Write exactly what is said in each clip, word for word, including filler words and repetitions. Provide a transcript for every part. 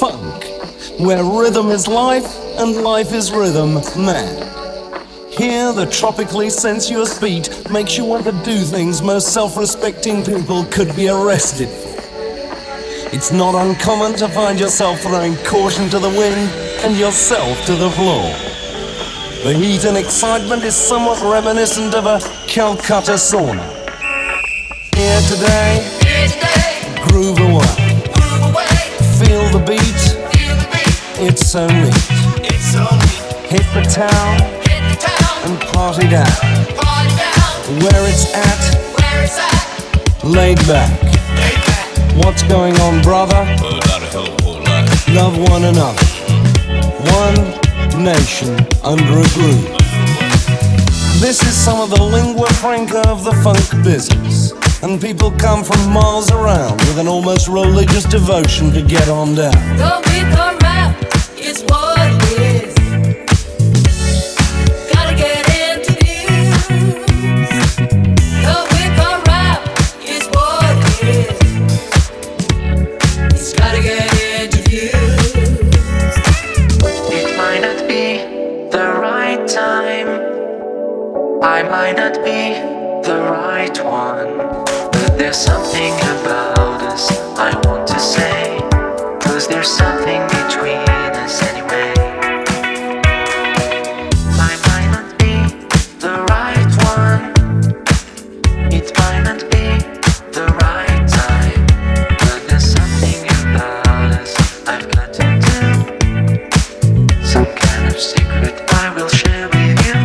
funk, where rhythm is life and life is rhythm, man. Here, the tropically sensuous beat makes you want to do things most self-respecting people could be arrested for. It's not uncommon to find yourself throwing caution to the wind and yourself to the floor. The heat and excitement is somewhat reminiscent of a Calcutta sauna. Here today, Here today, groove away. groove away, Feel the beat, feel the beat, it's so neat. it's so neat. Hit the town Hit the town, and party down. party down, Where it's at, where it's at, laid back. lay back. What's going on, brother? A lot of hell, a whole lot. Love one another. One nation under a groove. This is some of the lingua franca of the funk business. And people come from miles around with an almost religious devotion to get on down. Go with the rap, it's what it is. Gotta get into views. Go with the rap, it's what it is. It's gotta get into views. It might not be the right time. I might not be the right one. But there's something about us I want to say. Cause there's something between us anyway. I might not be the right one. It might not be the right time. But there's something about us I've got to do. Some kind of secret I will share with you.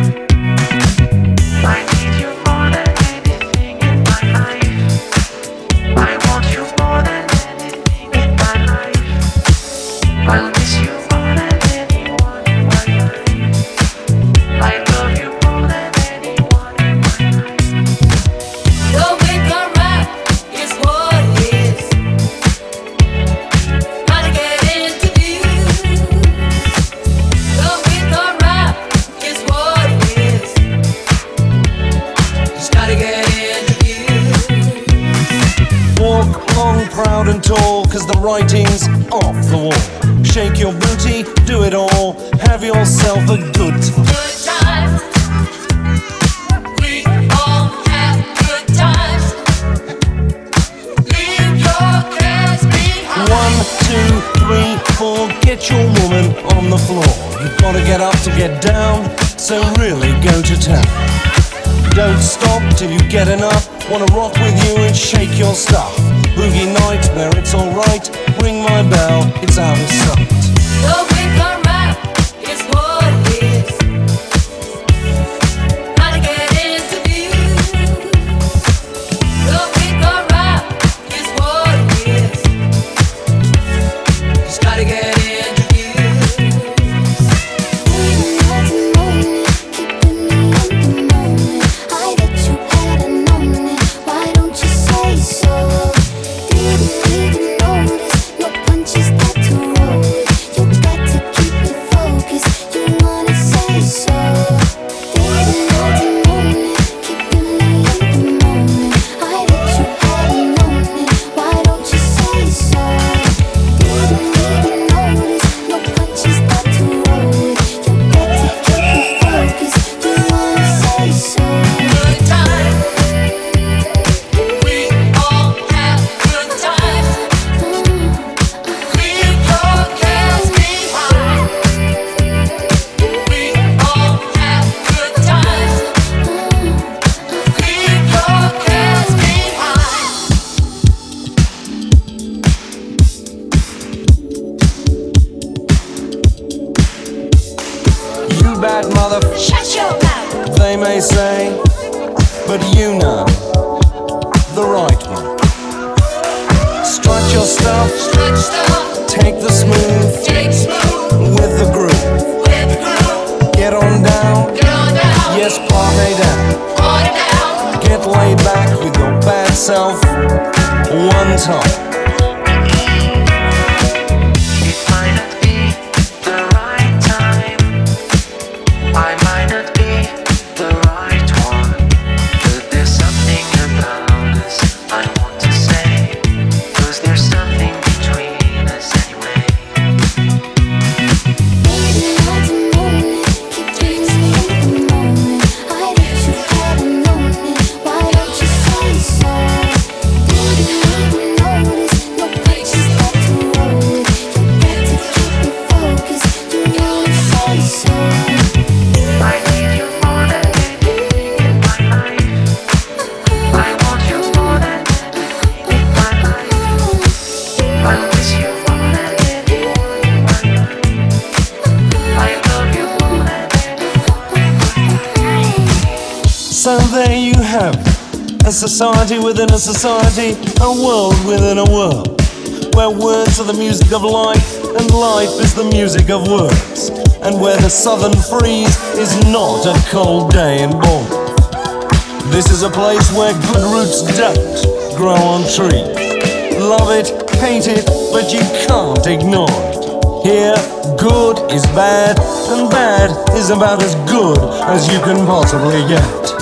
I need you more than anything in my life. I want you more than anything in my life. I'll miss you more than anyone in my life. I love you more than anyone in my life. Go with the rap, it's what it is. Gotta get into views. Go with the rap, it's what it is. Just gotta get into views. Walk long, proud and tall, cause the writing's off the wall. Shake your booty, do it all, have yourself a good time. Good times. We all have good times. Leave your cares behind. One, two, three, four, get your woman on the floor. You've gotta get up to get down, so really go to town. Don't stop till you get enough. Wanna rock with you and shake your stuff. Boogie night where it's alright. Ring my bell, it's out of sight. Go with the rap, it's what it is. Gotta get into views. Go with the rap, it's what it is. Just gotta get into views. Good times. We all have good times. Leave your cares behind. We all have good times. Leave your cares behind. You bad mother, Shut your mouth. they may say, but you know the right one. Strut your stuff, Stretch stuff. take the smooth Take smooth. with the groove. With the groove. Get on down, Get on down. yes, party down. Party down. Get laid back with your bad self one time. It might not be the right time. I might not be the right one. But there's something about us I want to say. Cause there's something between us anyway. I miss you more than anyone. I love you more than anyone. So there you have it, a society within a society, a world within a world, where words are the music of life and life is the music of words, and where the southern freeze is not a cold day in Bournemouth. This is a place where good roots don't grow on trees. Love it, hate it, but you can't ignore it. Here, good is bad, and bad is about as good as you can possibly get.